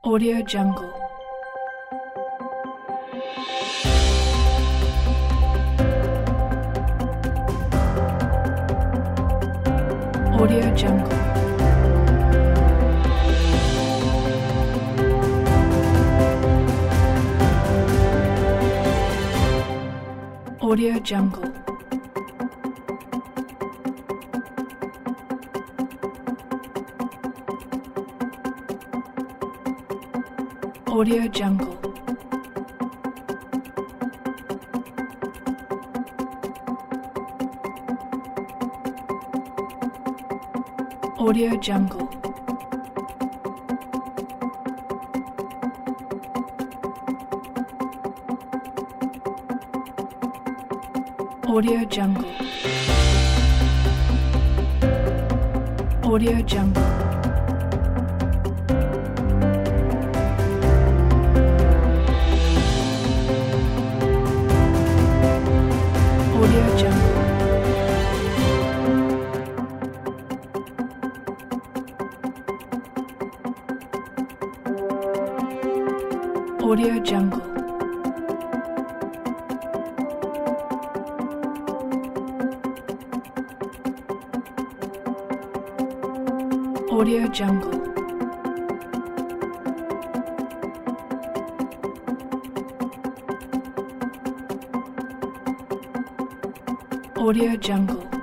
Audio Jungle. Audio Jungle. Audio Jungle. Audio Jungle. Audio Jungle. Audio Jungle. Audio Jungle. Audio Jungle. Audio Jungle. Audio Jungle. Audio Jungle.